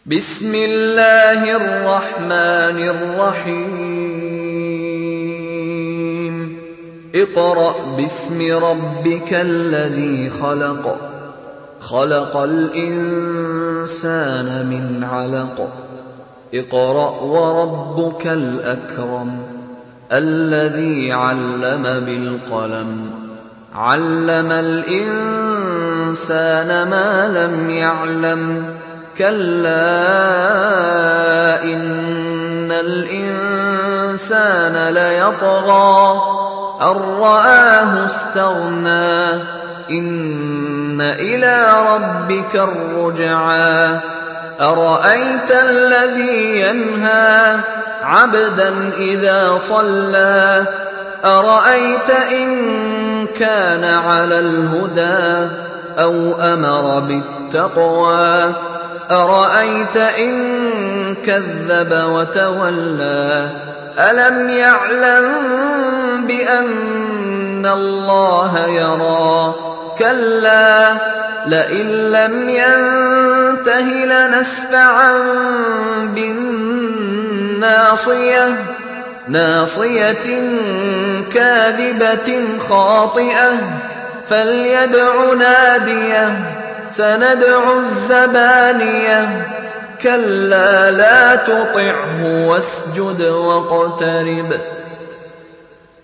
بسم الله الرحمن الرحيم اقرأ باسم ربك الذي خلق خلق الإنسان من علق اقرأ وربك الأكرم الذي علم بالقلم علم الإنسان ما لم يعلم كلا إن الإنسان ليطغى أن رآه استغنى إن إلى ربك الرجعى أرأيت الذي ينهى عبدا إذا صلى أرأيت إن كان على الهدى أو أمر بالتقوى أرأيت إن كذب وتولى ألم يعلم بأن الله يرى كلا لئن لم ينته لنسفعا بالناصية ناصية كاذبة خاطئة فليدع ناديه سندع الزبانية كلا لا تطعه واسجد واقترب